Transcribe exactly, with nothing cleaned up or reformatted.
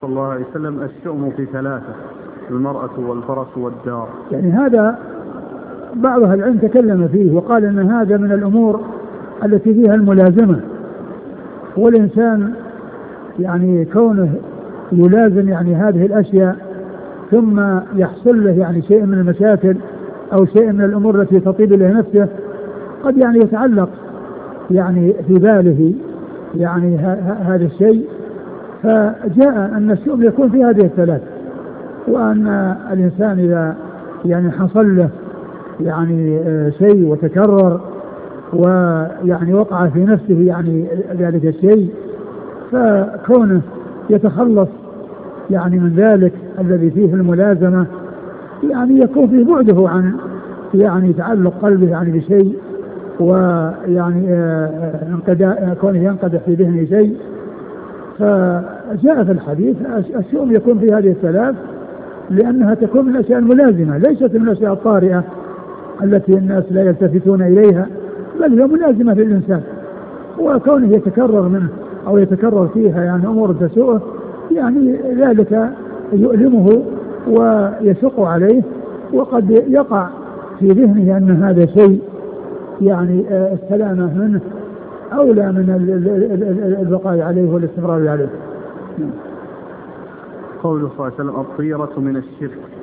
صلى الله عليه وسلم الشؤم في ثلاثة: المرأة والفرس والدار. يعني هذا بعض أهل العلم تكلم فيه وقال أن هذا من الأمور التي فيها الملازمة، والإنسان يعني كونه يلازم يعني هذه الأشياء ثم يحصل له يعني شيء من المشاكل أو شيء من الأمور التي تطيب له نفسه، قد يعني يتعلق يعني في باله يعني هذا الشيء، فجاء أن الشؤم يكون في هذه الثلاث، وأن الإنسان إذا يعني حصل له يعني شيء وتكرر ويعني وقع في نفسه يعني ذلك الشيء، فكونه يتخلص يعني من ذلك الذي فيه الملازمة يعني يكون فيه بعده عن يعني تعلق قلبه يعني بشيء، ويعني كونه ينقدح في ذهنه شيء. فجاء في الحديث الشؤم يكون في هذه الثلاث لأنها تكون من الأشياء الملازمة، ليست من الأشياء الطارئة التي الناس لا يلتفتون إليها، بل هي ملازمة للإنسان، وكونه يتكرر منه أو يتكرر فيها يعني أمور تسوءه يعني ذلك يؤلمه ويشق عليه، وقد يقع في ذهنه أن هذا شيء يعني السلامة منه أولى من البقاء عليه والاستمرار عليه. قوله صلى الله عليه وسلم: الطيرة من الشرك.